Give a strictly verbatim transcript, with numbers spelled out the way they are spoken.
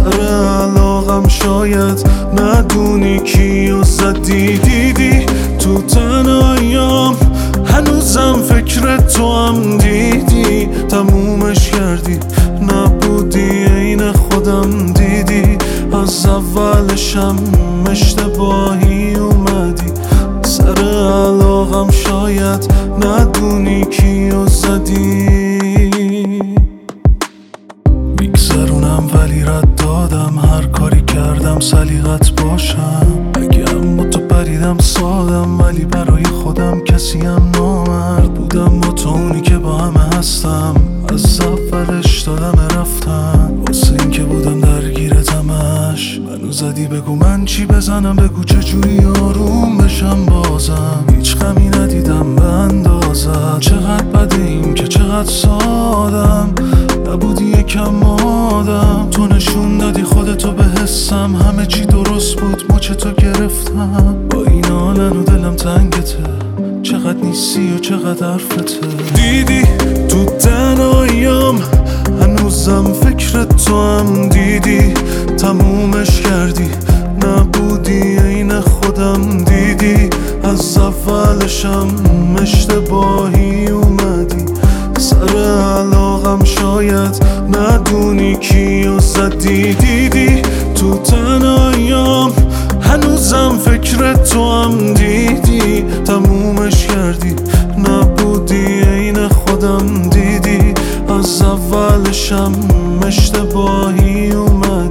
سر علاقم شاید ندونی کیو زدی. دیدی تو تنهاییام هنوزم فکر تو هم، دیدی تمومش کردی نبودی عین خودم. دیدی از اولشم اشتباهی اومدی، سر علاقم شاید ندونی کیو زدی. میگذرونم ولی رد دادم، هر کاری کردم سلیقت باشم. اگه اما تو پریدم سادم، ولی برای خودم کسیم نامرد بودم. با تو اونی که با همه هستم، از اولش دادم رفتم واسه این که بودم درگیرتمش. منو زدی بگو من چی بزنم، بگو چجوری آروم بشم بازم. هیچ غمی ندیدم به اندازت، چقدر بده این که چقدر سادم. نبودی یکم آدم، تو نشون دادی خودتو به حسم. همه چی درست بود مچ تو گرفتم، با این حالن و دلم تنگته. چقدر نیستی و چقدر حرفته. دیدی تو تنهاییام هنوزم فکر تو هم، دیدی تمومش کردی نبودی عین خودم. دیدی از اولشم اشتباهی اومدی، سر علاقم شاید ندونی کیو زدی. دیدی تو تنهاییام هنوزم فکر تو هم، دیدی تمومش کردی نبودی عین خودم. دیدی از اولشم اشتباهی اومدی.